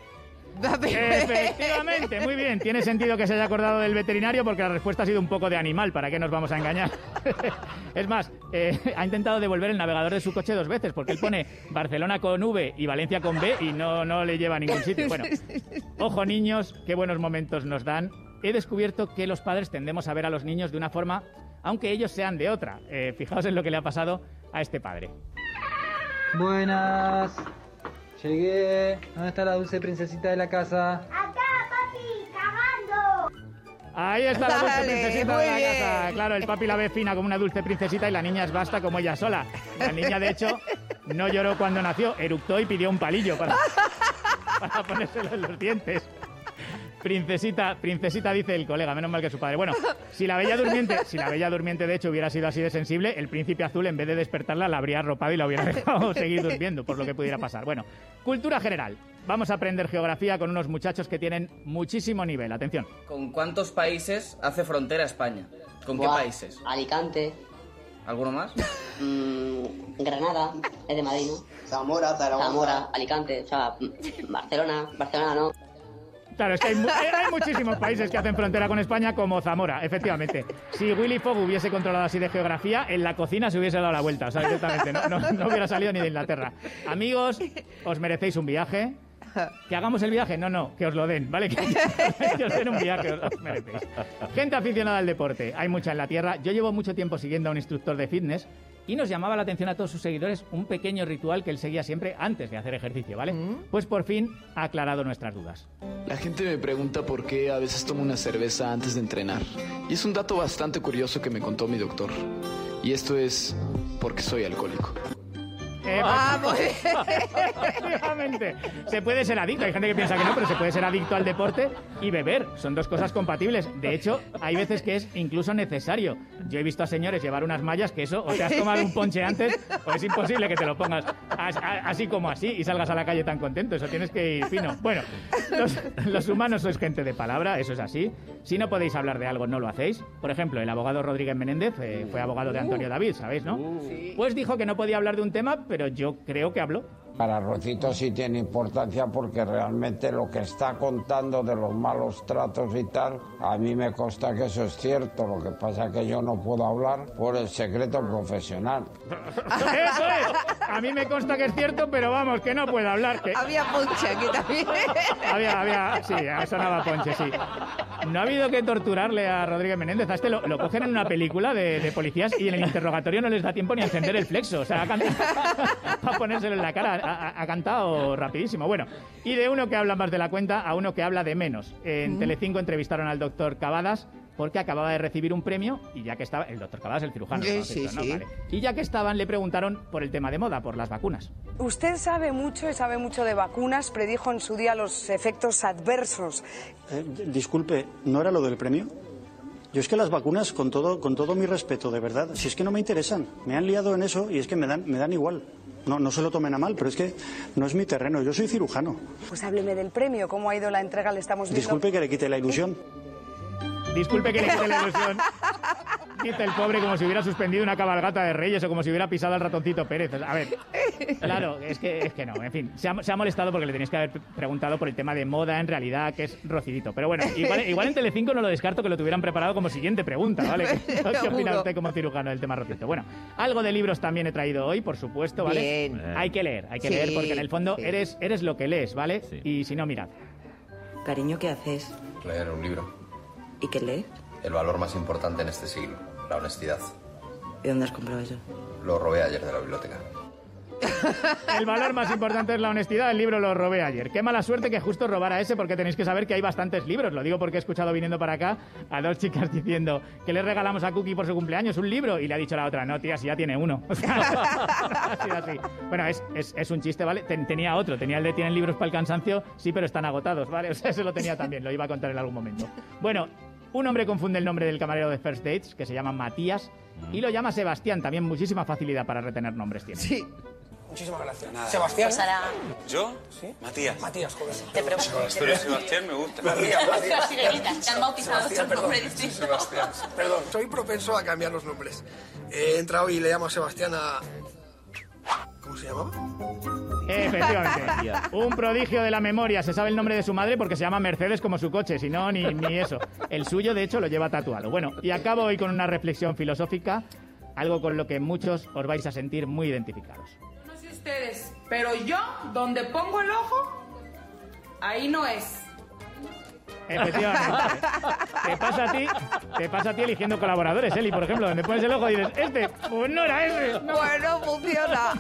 Efectivamente, muy bien. Tiene sentido que se haya acordado del veterinario porque la respuesta ha sido un poco de animal, ¿para qué nos vamos a engañar? Es más, eh, ha intentado devolver el navegador de su coche dos veces porque él pone Barcelona con V y Valencia con B y no, no le lleva a ningún sitio. Bueno, ojo niños, qué buenos momentos nos dan. He descubierto que los padres tendemos a ver a los niños de una forma, aunque ellos sean de otra. Eh, fijaos en lo que le ha pasado a este padre. Buenas. Llegué. ¿Dónde está la dulce princesita de la casa? ¡Acá, papi! ¡Cagando! Ahí está la dulce Dale, princesita muy de la bien. casa. Claro, el papi la ve fina como una dulce princesita y la niña es basta como ella sola. La niña, de hecho, no lloró cuando nació, eructó y pidió un palillo para, para ponérselo en los dientes. Princesita, princesita, dice el colega, menos mal que su padre. Bueno, si la bella durmiente, si la bella durmiente de hecho hubiera sido así de sensible, el príncipe azul en vez de despertarla la habría arropado y la hubiera dejado seguir durmiendo, por lo que pudiera pasar. Bueno, cultura general. Vamos a aprender geografía con unos muchachos que tienen muchísimo nivel. Atención. ¿Con cuántos países hace frontera España? ¿Con qué Buah, países? Alicante. ¿Alguno más? Mm, Granada, es de Madrid, ¿no? Zamora, Zaragoza. Zamora, Alicante, o sea, Barcelona, Barcelona no. Claro, es que hay, mu hay muchísimos países que hacen frontera con España, como Zamora, efectivamente. Si Willy Fogg hubiese controlado así de geografía, en la cocina se hubiese dado la vuelta, o sea, directamente, no, no, no hubiera salido ni de Inglaterra. Amigos, os merecéis un viaje. ¿Que hagamos el viaje? No, no, que os lo den, ¿vale? Que, que os den un viaje, os lo merecéis. Gente aficionada al deporte, hay mucha en la Tierra. Yo llevo mucho tiempo siguiendo a un instructor de fitness y nos llamaba la atención a todos sus seguidores un pequeño ritual que él seguía siempre antes de hacer ejercicio, ¿vale? Pues por fin ha aclarado nuestras dudas. La gente me pregunta por qué a veces tomo una cerveza antes de entrenar. Y es un dato bastante curioso que me contó mi doctor. Y esto es porque soy alcohólico. Eh, ah, pues, efectivamente. Se puede ser adicto. Hay gente que piensa que no, pero se puede ser adicto al deporte y beber. Son dos cosas compatibles. De hecho, hay veces que es incluso necesario. Yo he visto a señores llevar unas mallas que eso, o te has tomado un ponche antes, o es imposible que te lo pongas así como así y salgas a la calle tan contento. Eso tienes que ir fino. Bueno, los, los humanos sois gente de palabra, eso es así. Si no podéis hablar de algo, no lo hacéis. Por ejemplo, el abogado Rodríguez Menéndez eh, fue abogado de Antonio David, ¿sabéis, no? Pues dijo que no podía hablar de un tema, pero yo creo que habló. Para Rocito sí tiene importancia porque realmente lo que está contando de los malos tratos y tal, a mí me consta que eso es cierto. Lo que pasa es que yo no puedo hablar por el secreto profesional. Eso es. A mí me consta que es cierto, pero vamos, que no puedo hablar. Que... Había ponche aquí también. Había, había, sí, sonaba ponche, sí. no ha habido que torturarle a Rodríguez Menéndez. A este lo, lo cogen en una película de, de policías y en el interrogatorio no les da tiempo ni a encender el flexo. O sea, ha cantado, para ponérselo en la cara, ha, ha cantado rapidísimo. Bueno, y de uno que habla más de la cuenta a uno que habla de menos. En mm. Telecinco entrevistaron al doctor Cavadas porque acababa de recibir un premio y ya que estaba... El doctor Cavadas, el cirujano. Sí, ¿no? sí, ¿no? sí. Vale. Y ya que estaban, le preguntaron por el tema de moda, por las vacunas. Usted sabe mucho y sabe mucho de vacunas, predijo en su día los efectos adversos. Eh, disculpe, ¿no era lo del premio? Yo es que las vacunas, con todo, con todo mi respeto, de verdad, si es que no me interesan. Me han liado en eso y es que me dan, me dan igual. No, no se lo tomen a mal, pero es que no es mi terreno, yo soy cirujano. Pues hábleme del premio, ¿cómo ha ido la entrega? Le estamos viendo... Disculpe que le quite la ilusión. Disculpe que le quite la ilusión. Dice el pobre como si hubiera suspendido una cabalgata de Reyes o como si hubiera pisado al ratoncito Pérez. A ver, claro, es que, es que no. En fin, se ha, se ha molestado porque le tenéis que haber preguntado por el tema de moda, en realidad, que es Rocidito. Pero bueno, igual, igual en Telecinco no lo descarto que lo tuvieran preparado como siguiente pregunta, ¿vale? ¿Qué opina usted como cirujano del tema Rocidito? Bueno, algo de libros también he traído hoy, por supuesto, ¿vale? Bien. Hay que leer, hay que sí, leer porque en el fondo sí. eres, eres lo que lees, ¿vale? Sí. Y si no, mirad. Cariño, ¿qué haces? Leer un libro. ¿Y qué lees? El valor más importante en este siglo, la honestidad. ¿Y dónde has comprado eso? Lo robé ayer de la biblioteca. El valor más importante es la honestidad. El libro lo robé ayer. Qué mala suerte que justo robara ese, porque tenéis que saber que hay bastantes libros. Lo digo porque he escuchado viniendo para acá a dos chicas diciendo que le regalamos a Cookie por su cumpleaños un libro y le ha dicho la otra, no, tía, si ya tiene uno. O sea, ha sido así. Bueno, es, es, es un chiste, ¿vale? Ten, tenía otro, tenía el de tienen libros para el cansancio, sí, pero están agotados, ¿vale? O sea, eso lo tenía también, lo iba a contar en algún momento. Bueno, un hombre confunde el nombre del camarero de First Dates, que se llama Matías, y lo llama Sebastián. También muchísima facilidad para retener nombres tiene. Sí. Muchísimas gracias. Nada. ¿Sebastián? Pues ahora... ¿Yo? ¿Sí? Matías. Matías, joder. Te pregunto. Sebastián, Sebastián me gusta. Matías, Matías. Las sirenitas, te han bautizado otro nombre distinto. Sebastián. Perdón, soy propenso a cambiar los nombres. He entrado y le llamo a Sebastián a... ¿Cómo se llamaba? Efectivamente. Un prodigio de la memoria. Se sabe el nombre de su madre porque se llama Mercedes como su coche, si no, ni, ni eso. El suyo, de hecho, lo lleva tatuado. Bueno, y acabo hoy con una reflexión filosófica, algo con lo que muchos os vais a sentir muy identificados. No sé ustedes, pero yo, donde pongo el ojo, ahí no es. Efectivamente. Te pasa a ti, te pasa a ti eligiendo colaboradores, Eli, por ejemplo, donde pones el ojo y dices, este, pues no era ese. No. Bueno, funciona.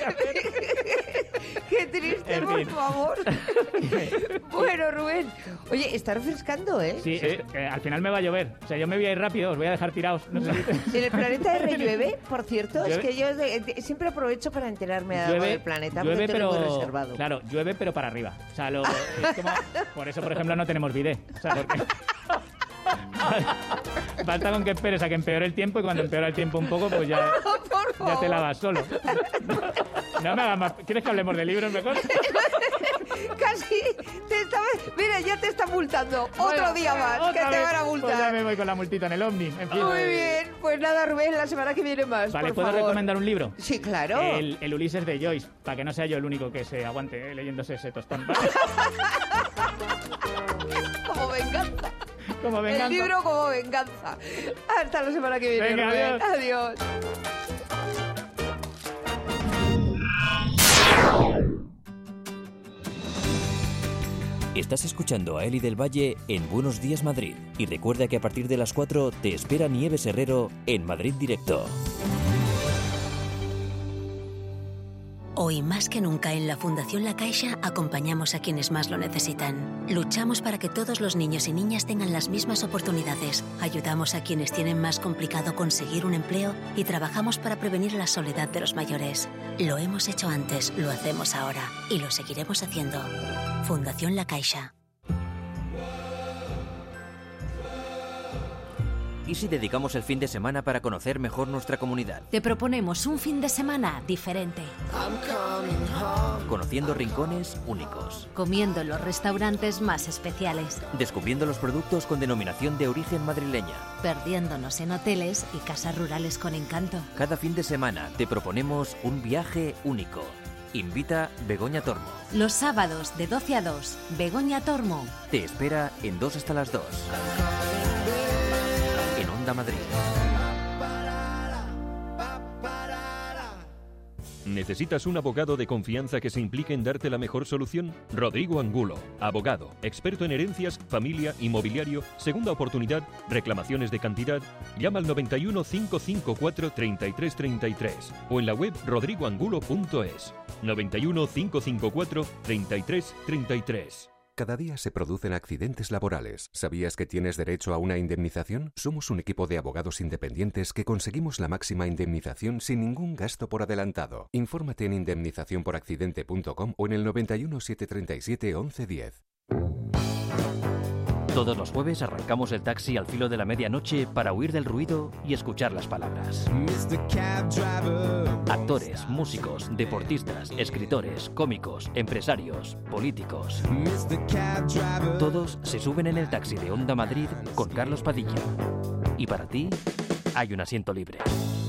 Qué triste, En por fin. favor. Bueno, Rubén. Oye, está refrescando, ¿eh? Sí, es- eh, al final me va a llover. O sea, yo me voy a ir rápido, os voy a dejar tirados. No sé si- En el planeta R llueve, por cierto, es Llueve. que yo de- de- siempre aprovecho para enterarme de algo del planeta, porque llueve, te lo pero tengo reservado. claro, llueve pero para arriba. O sea, lo, es como, por eso, por ejemplo, no tenemos bidet. O sea, porque basta con que esperes a que empeore el tiempo y cuando empeora el tiempo un poco, pues ya, ya te lavas solo. No me hagas más. ¿Quieres que hablemos de libros mejor? Casi te estaba... Mira, ya te está multando. Otro Bueno, día más, que otra te vez. van a Pues ya multar. me voy con la multita en el Omni. En fin. Muy bien, pues nada, Rubén, la semana que viene más, Vale, por ¿puedo favor. recomendar un libro? Sí, claro. El, el Ulises de Joyce, para que no sea yo el único que se aguante eh, leyéndose ese tostón. ¿Vale? Como venganza. Como venganza. El libro como venganza. Hasta la semana que viene, Venga, Rubén. adiós. Adiós. Estás escuchando a Eli del Valle en Buenos Días Madrid. Y recuerda que a partir de las cuatro te espera Nieves Herrero en Madrid Directo. Hoy más que nunca en la Fundación La Caixa acompañamos a quienes más lo necesitan. Luchamos para que todos los niños y niñas tengan las mismas oportunidades. Ayudamos a quienes tienen más complicado conseguir un empleo y trabajamos para prevenir la soledad de los mayores. Lo hemos hecho antes, lo hacemos ahora y lo seguiremos haciendo. Fundación La Caixa. ¿Y si dedicamos el fin de semana para conocer mejor nuestra comunidad? Te proponemos un fin de semana diferente, Conociendo rincones únicos. comiendo en los restaurantes más especiales, Descubriendo los productos con denominación de origen madrileña. perdiéndonos en hoteles y casas rurales con encanto. Cada fin de semana te proponemos un viaje único. Invita Begoña Tormo. Los sábados de doce a dos, Begoña Tormo. Te espera en dos hasta las dos. En Onda Madrid. ¿Necesitas un abogado de confianza que se implique en darte la mejor solución? Rodrigo Angulo, abogado, experto en herencias, familia, inmobiliario, segunda oportunidad, reclamaciones de cantidad. Llama al noventa y uno, cinco cinco cuatro, treinta y tres treinta y tres o en la web rodrigo angulo punto es. noventa y uno, cinco cinco cuatro, treinta y tres treinta y tres. Cada día se producen accidentes laborales. ¿Sabías que tienes derecho a una indemnización? Somos un equipo de abogados independientes que conseguimos la máxima indemnización sin ningún gasto por adelantado. Infórmate en indemnización por accidente punto com o en el noventa y uno, setecientos treinta y siete, once diez. Todos los jueves arrancamos el taxi al filo de la medianoche para huir del ruido y escuchar las palabras. Actores, músicos, deportistas, escritores, cómicos, empresarios, políticos. Todos se suben en el taxi de Onda Madrid con Carlos Padilla. Y para ti, hay un asiento libre.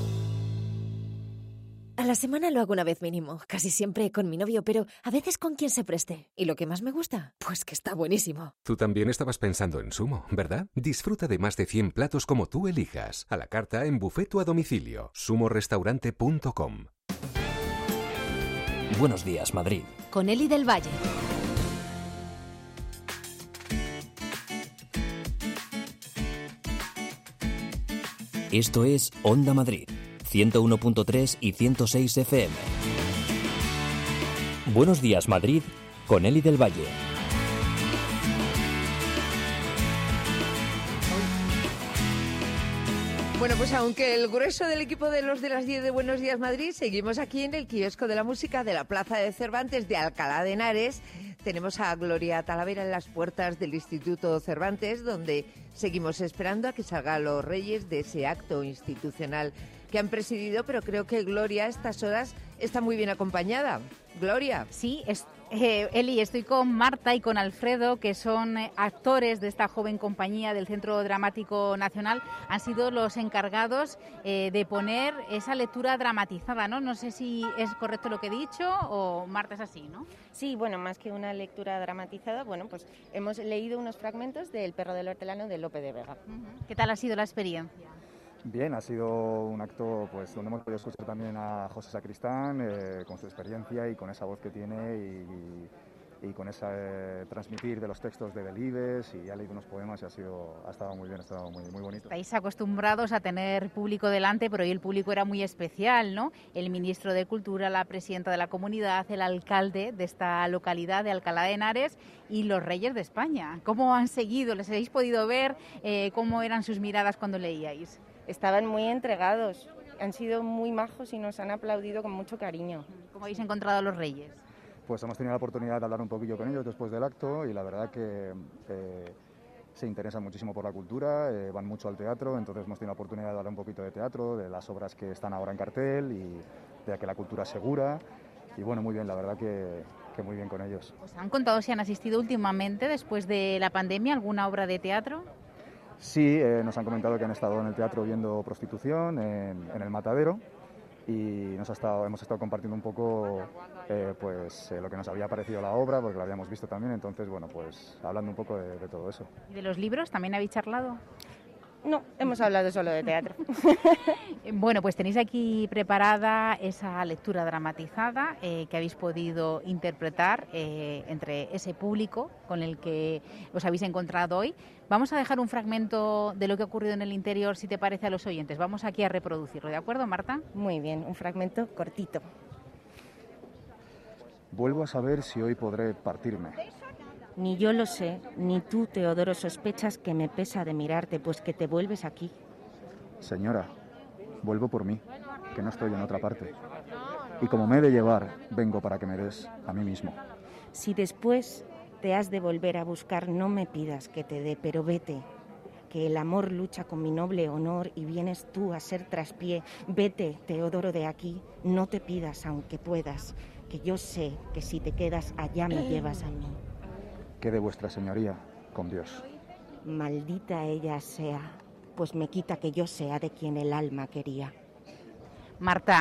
A la semana lo hago una vez mínimo, casi siempre con mi novio, pero a veces con quien se preste. ¿Y lo que más me gusta? Pues que está buenísimo. Tú también estabas pensando en Sumo, ¿verdad? Disfruta de más de cien platos como tú elijas, a la carta, en buffet o a domicilio. sumo restaurante punto com. Buenos días, Madrid. Con Eli del Valle. Esto es Onda Madrid, ciento uno punto tres y ciento seis F M. Buenos días, Madrid, con Eli del Valle. Bueno, pues aunque el grueso del equipo de los de las diez de Buenos Días Madrid, seguimos aquí en el kiosco de la música de la Plaza de Cervantes de Alcalá de Henares. Tenemos a Gloria Talavera en las puertas del Instituto Cervantes, donde seguimos esperando a que salgan los reyes de ese acto institucional que han presidido, pero creo que Gloria a estas horas está muy bien acompañada. Gloria. Sí, es, eh, Eli, estoy con Marta y con Alfredo, que son eh, actores de esta joven compañía del Centro Dramático Nacional. Han sido los encargados eh, de poner esa lectura dramatizada, ¿no? No sé si es correcto lo que he dicho o Marta es así, ¿no? Sí, bueno, más que una lectura dramatizada, bueno, pues hemos leído unos fragmentos del Perro del Hortelano de Lope de Vega. ¿Qué tal ha sido la experiencia? Bien, ha sido un acto pues donde hemos podido escuchar también a José Sacristán eh, con su experiencia y con esa voz que tiene y, y, y con ese eh, transmitir de los textos de Delibes, y ha leído unos poemas y ha sido ha estado muy bien, ha estado muy, muy bonito. Estáis acostumbrados a tener público delante, pero hoy el público era muy especial, ¿no? El ministro de Cultura, la presidenta de la comunidad, el alcalde de esta localidad de Alcalá de Henares y los reyes de España. ¿Cómo han seguido? ¿Les habéis podido ver? Eh, ¿Cómo eran sus miradas cuando leíais? Estaban muy entregados, han sido muy majos y nos han aplaudido con mucho cariño. ¿Cómo habéis encontrado a los reyes? Pues hemos tenido la oportunidad de hablar un poquillo con ellos después del acto y la verdad que eh, se interesan muchísimo por la cultura, eh, van mucho al teatro, entonces hemos tenido la oportunidad de hablar un poquito de teatro, de las obras que están ahora en cartel y de que la cultura es segura. Y bueno, muy bien, la verdad que, que muy bien con ellos. ¿Os han contado si han asistido últimamente, después de la pandemia, a alguna obra de teatro? Sí, eh, nos han comentado que han estado en el teatro viendo Prostitución, en, en El Matadero, y nos ha estado, hemos estado compartiendo un poco eh, pues, eh, lo que nos había parecido la obra, porque la habíamos visto también, entonces, bueno, pues hablando un poco de, de todo eso. ¿Y de los libros también habéis charlado? No, hemos hablado solo de teatro. Bueno, pues tenéis aquí preparada esa lectura dramatizada eh, que habéis podido interpretar eh, entre ese público con el que os habéis encontrado hoy. Vamos a dejar un fragmento de lo que ha ocurrido en el interior, si te parece, a los oyentes. Vamos aquí a reproducirlo, ¿de acuerdo, Marta? Muy bien, un fragmento cortito. Vuelvo a saber si hoy podré partirme. Ni yo lo sé, ni tú, Teodoro, sospechas que me pesa de mirarte, pues que te vuelves aquí. Señora, vuelvo por mí, que no estoy en otra parte. Y como me he de llevar, vengo para que me des a mí mismo. Si después te has de volver a buscar, no me pidas que te dé, pero vete, que el amor lucha con mi noble honor y vienes tú a ser traspié. Vete, Teodoro, de aquí, no te pidas, aunque puedas, que yo sé que si te quedas allá me llevas a mí. Quede vuestra señoría con Dios. Maldita ella sea, pues me quita que yo sea de quien el alma quería. Marta,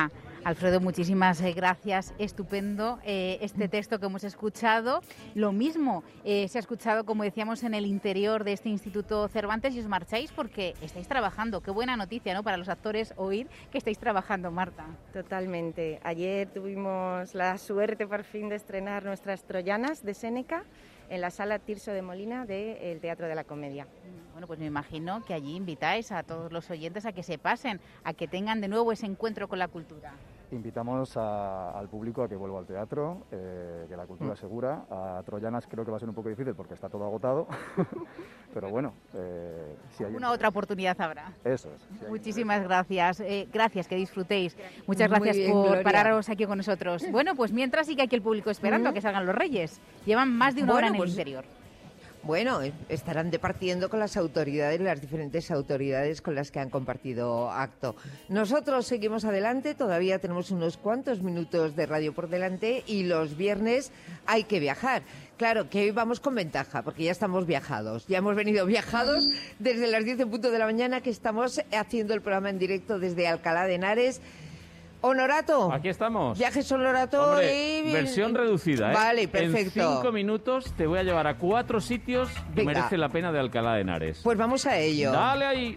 Alfredo, muchísimas eh, gracias. Estupendo eh, este texto que hemos escuchado. Lo mismo eh, se ha escuchado, como decíamos, en el interior de este Instituto Cervantes, y os marcháis porque estáis trabajando. Qué buena noticia, ¿no?, para los actores oír que estáis trabajando, Marta. Totalmente. Ayer tuvimos la suerte por fin de estrenar nuestras Troyanas de Séneca en la Sala Tirso de Molina del Teatro de la Comedia. Bueno, pues me imagino que allí invitáis a todos los oyentes a que se pasen, a que tengan de nuevo ese encuentro con la cultura. Invitamos a, al público a que vuelva al teatro, eh, que la cultura es segura. A Troyanas creo que va a ser un poco difícil porque está todo agotado, pero bueno, eh, si hay... Una otra oportunidad habrá. Eso es. Si Muchísimas gracias, eh, gracias, que disfrutéis. Muchas gracias bien, por Gloria. pararos aquí con nosotros. Bueno, pues mientras sigue aquí el público esperando mm. a que salgan los Reyes. Llevan más de una bueno, hora en pues... el interior. Bueno, estarán departiendo con las autoridades, las diferentes autoridades con las que han compartido acto. Nosotros seguimos adelante, todavía tenemos unos cuantos minutos de radio por delante y los viernes hay que viajar. Claro que hoy vamos con ventaja, porque ya estamos viajados. Ya hemos venido viajados desde las diez en punto de la mañana, que estamos haciendo el programa en directo desde Alcalá de Henares. Honorato. Aquí estamos. Viajes Honorato. Hombre, y... versión reducida, ¿eh? Vale, perfecto. En cinco minutos te voy a llevar a cuatro sitios que Venga. merece la pena de Alcalá de Henares. Pues vamos a ello. Dale ahí.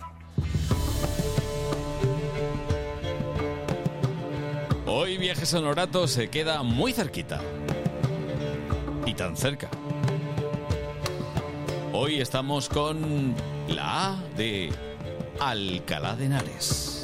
Hoy Viajes Honorato se queda muy cerquita. Y tan cerca. Hoy estamos con la A de Alcalá de Henares.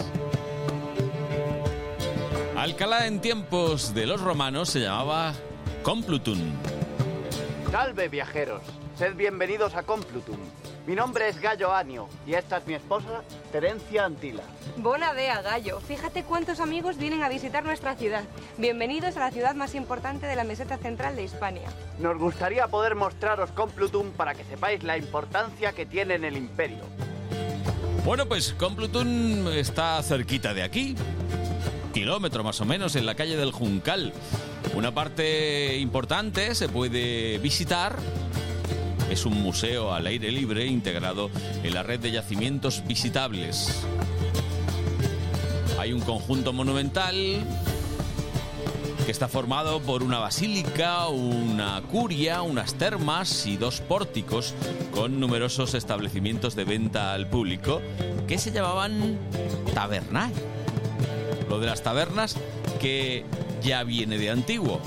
Alcalá en tiempos de los romanos se llamaba Complutum. Salve, viajeros. Sed bienvenidos a Complutum. Mi nombre es Gallo Anio y esta es mi esposa, Terencia Antila. Bona dea, Gallo. Fíjate cuántos amigos vienen a visitar nuestra ciudad. Bienvenidos a la ciudad más importante de la meseta central de Hispania. Nos gustaría poder mostraros Complutum para que sepáis la importancia que tiene en el imperio. Bueno, pues Complutum está cerquita de aquí. Kilómetro más o menos, en la calle del Juncal. Una parte importante se puede visitar. Es un museo al aire libre integrado en la red de yacimientos visitables. Hay un conjunto monumental que está formado por una basílica, una curia, unas termas y dos pórticos con numerosos establecimientos de venta al público que se llamaban tabernae. Lo de las tabernas, que ya viene de antiguo.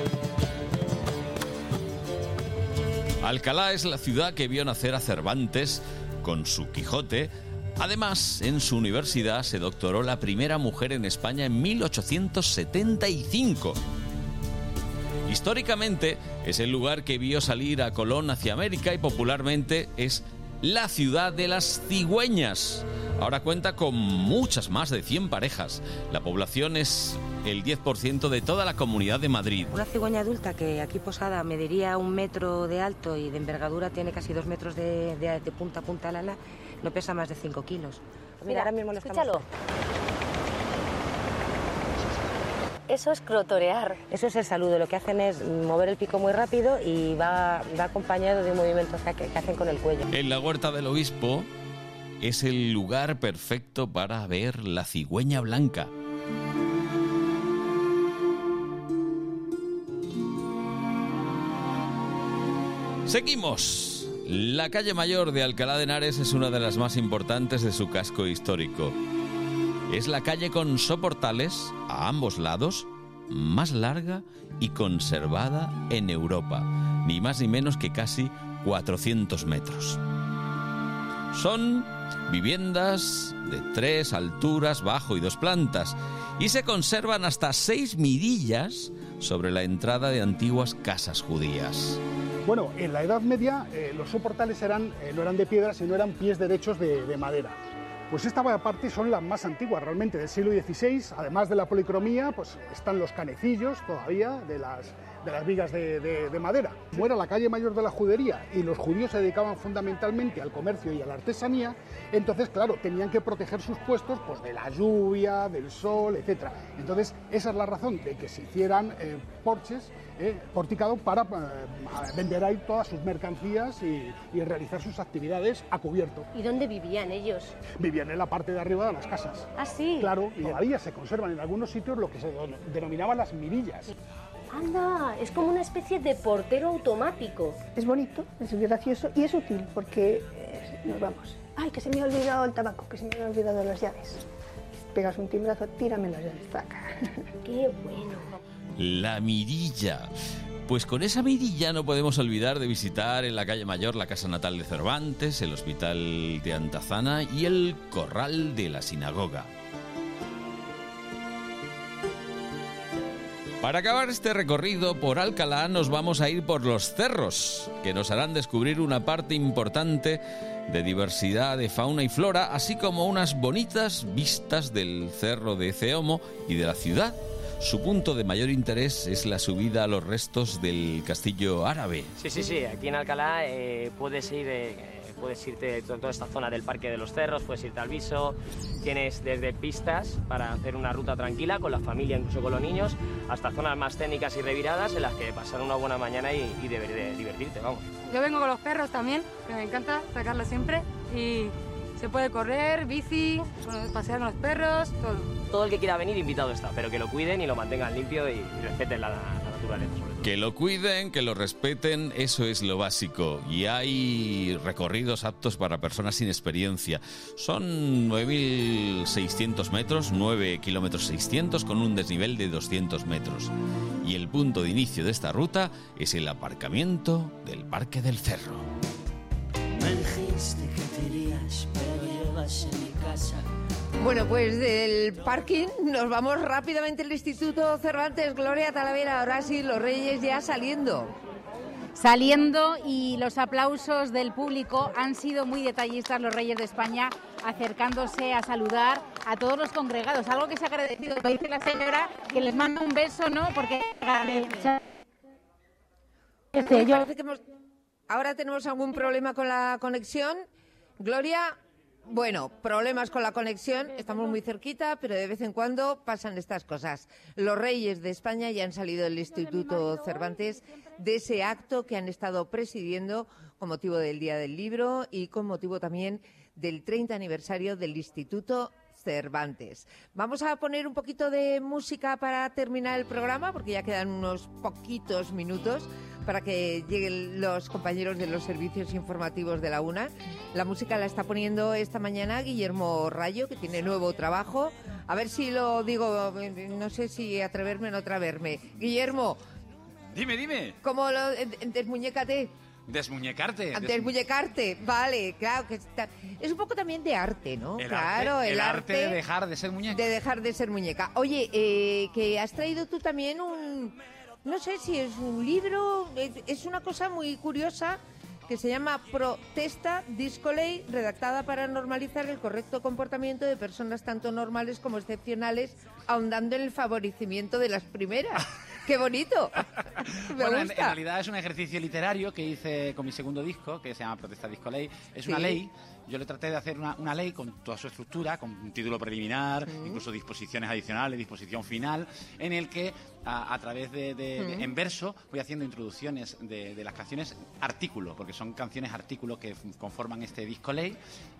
Alcalá es la ciudad que vio nacer a Cervantes con su Quijote. Además, en su universidad se doctoró la primera mujer en España en mil ochocientos setenta y cinco. Históricamente, es el lugar que vio salir a Colón hacia América y popularmente es la ciudad de las cigüeñas. Ahora cuenta con muchas más de cien parejas. La población es el diez por ciento de toda la Comunidad de Madrid. Una cigüeña adulta que aquí posada mediría un metro de alto y de envergadura tiene casi dos metros de, de, de punta a punta al ala, no pesa más de cinco kilos. Mira, Mira ahora mismo lo escúchalo. Estamos... Eso es crotorear. Eso es el saludo. Lo que hacen es mover el pico muy rápido y va, va acompañado de un movimiento que, que hacen con el cuello. En la Huerta del Obispo es el lugar perfecto para ver la cigüeña blanca. Seguimos. La calle Mayor de Alcalá de Henares es una de las más importantes de su casco histórico. Es la calle con soportales a ambos lados, más larga y conservada en Europa, ni más ni menos que casi cuatrocientos metros. Son viviendas de tres alturas, bajo y dos plantas, y se conservan hasta seis mirillas sobre la entrada de antiguas casas judías. Bueno, en la Edad Media eh, los soportales eran, eh, no eran de piedra, sino eran pies derechos de, de madera. Pues esta parte son las más antiguas realmente, del siglo dieciséis. Además de la policromía, pues están los canecillos todavía de las, de las vigas de, de, de madera. Como era la calle mayor de la judería y los judíos se dedicaban fundamentalmente al comercio y a la artesanía, entonces, claro, tenían que proteger sus puestos pues, de la lluvia, del sol, etcétera. Entonces, esa es la razón de que se hicieran eh, porches, eh, porticado para eh, vender ahí todas sus mercancías y, y realizar sus actividades a cubierto. ¿Y dónde vivían ellos? Vivían en la parte de arriba de las casas. ¿Ah, sí? Claro, y todavía se conservan en algunos sitios lo que se denominaban las mirillas. Anda, es como una especie de portero automático. Es bonito, es gracioso y es útil porque eh, nos vamos. Ay, que se me ha olvidado el tabaco, que se me han olvidado las llaves. Pegas un timbrazo, tírame las llaves, taca. Qué bueno. La mirilla. Pues con esa mirilla no podemos olvidar de visitar en la calle Mayor la casa natal de Cervantes, el hospital de Antazana y el corral de la sinagoga. Para acabar este recorrido por Alcalá nos vamos a ir por los cerros, que nos harán descubrir una parte importante de diversidad de fauna y flora, así como unas bonitas vistas del cerro de Ceomo y de la ciudad. Su punto de mayor interés es la subida a los restos del castillo árabe. Sí, sí, sí. Aquí en Alcalá eh, puedes ir, eh, puedes irte a toda esta zona del Parque de los Cerros, puedes irte al Viso. Tienes desde pistas para hacer una ruta tranquila con la familia, incluso con los niños, hasta zonas más técnicas y reviradas en las que pasar una buena mañana y, y deber de divertirte, vamos. Yo vengo con los perros también, que me encanta sacarlos siempre y se puede correr, bici, pasear con los perros, todo. Todo el que quiera venir invitado está, pero que lo cuiden y lo mantengan limpio y, y respeten la, la naturaleza. Que lo cuiden, que lo respeten, eso es lo básico. Y hay recorridos aptos para personas sin experiencia. Son nueve mil seiscientos metros, nueve kilómetros seiscientos con un desnivel de doscientos metros. Y el punto de inicio de esta ruta es el aparcamiento del Parque del Cerro. Me dijiste que te irías, pero llegas en mi casa. Bueno, pues del parking nos vamos rápidamente al Instituto Cervantes. Gloria Talavera, ahora sí, los Reyes ya saliendo. Saliendo y los aplausos del público han sido muy detallistas, los Reyes de España acercándose a saludar a todos los congregados. Algo que se ha agradecido, me dice la señora, que les manda un beso, ¿no? Porque... Este, yo... Parece que hemos... Ahora tenemos algún problema con la conexión. Gloria... Bueno, problemas con la conexión, estamos muy cerquita, pero de vez en cuando pasan estas cosas. Los Reyes de España ya han salido del Instituto Cervantes de ese acto que han estado presidiendo con motivo del Día del Libro y con motivo también del treinta aniversario del Instituto Cervantes. Vamos a poner un poquito de música para terminar el programa, porque ya quedan unos poquitos minutos para que lleguen los compañeros de los servicios informativos de la UNA. La música la está poniendo esta mañana Guillermo Rayo, que tiene nuevo trabajo. A ver si lo digo, no sé si atreverme o no atreverme. Guillermo. Dime, dime. ¿Cómo lo desmuñécate? Desmuñecarte. Des... Desmuñecarte, vale, claro que está... Es un poco también de arte, ¿no? El claro, arte, el, el arte, arte de dejar de ser muñeca. De dejar de ser muñeca. Oye, eh, que has traído tú también un... No sé si es un libro, es una cosa muy curiosa que se llama Protesta Disco Ley, redactada para normalizar el correcto comportamiento de personas tanto normales como excepcionales, ahondando en el favorecimiento de las primeras. ¡Qué bonito! Me bueno, en, gusta. en realidad es un ejercicio literario que hice con mi segundo disco, que se llama Protesta Disco Ley. Es Sí. una ley. Yo le traté de hacer una, una ley con toda su estructura, con un título preliminar, Mm. incluso disposiciones adicionales, disposición final, en el que a, a través de, de, de- Mm. en verso voy haciendo introducciones de, de las canciones artículo, porque son canciones artículo que f- conforman este disco ley.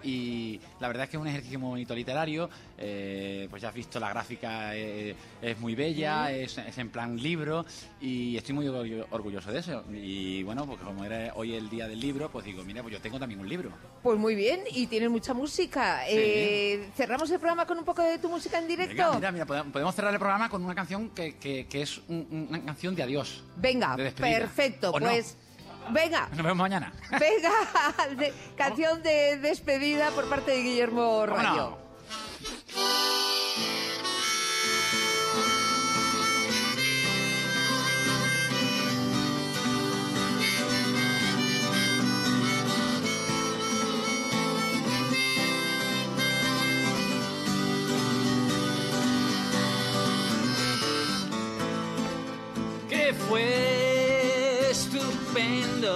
Y la verdad es que es un ejercicio muy bonito literario. Eh, pues ya has visto, la gráfica eh, es muy bella, Mm. es, es en plan libro, y estoy muy orgullo- orgulloso de eso. Y bueno, porque como era hoy el día del libro, pues digo, mira, pues yo tengo también un libro. Pues muy bien, y tienes mucha música. Sí. Eh, ¿Cerramos el programa con un poco de tu música en directo? Venga, mira, mira, podemos podemos cerrar el programa con una canción que, que, que es un- una canción de adiós. Venga, de despedida. perfecto, ¿O no? pues... Venga, Nos vemos mañana. venga, de- canción de despedida por parte de Guillermo Rayo. Vámonos. ¿Qué fue tremendo.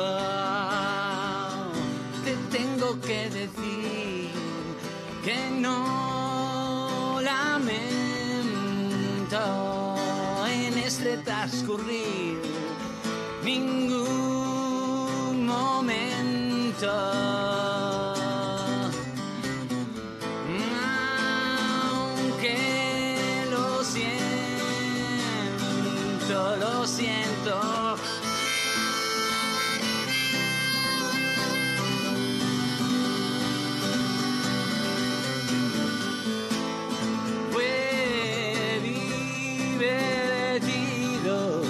Te tengo que decir que no lamento en este transcurrir ningún momento. Aunque lo siento, lo siento. Fue divertido.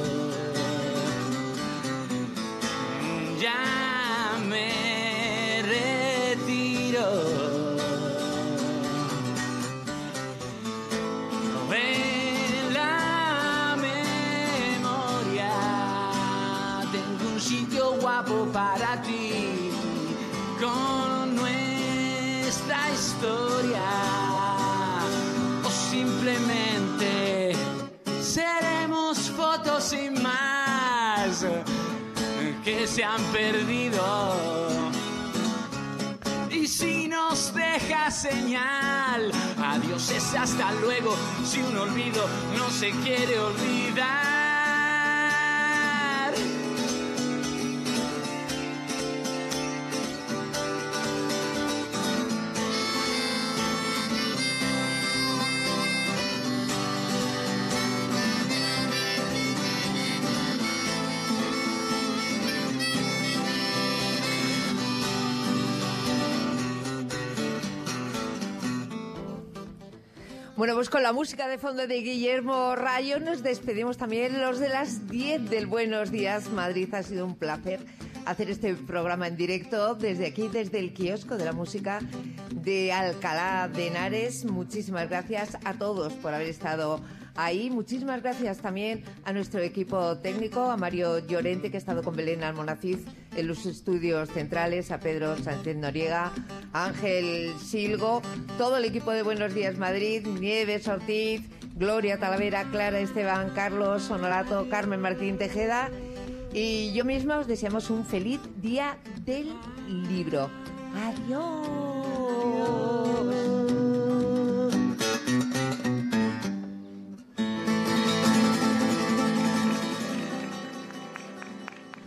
Ya me retiro. En la memoria tengo un sitio guapo para ti, con nuestra historia, o simplemente seremos fotos sin más que se han perdido. Y si nos deja señal, adiós es hasta luego, si un olvido no se quiere olvidar. Bueno, pues con la música de fondo de Guillermo Rayo nos despedimos también los de las diez del Buenos Días Madrid. Ha sido un placer hacer este programa en directo desde aquí, desde el kiosco de la música de Alcalá de Henares. Muchísimas gracias a todos por haber estado ahí. Muchísimas gracias también a nuestro equipo técnico, a Mario Llorente, que ha estado con Belén Almonaciz en los estudios centrales, a Pedro Sánchez Noriega, a Ángel Silgo, todo el equipo de Buenos Días Madrid, Nieves Ortiz, Gloria Talavera, Clara Esteban, Carlos Honorato, Carmen Martín Tejeda y yo misma. Os deseamos un feliz día del libro. Adiós.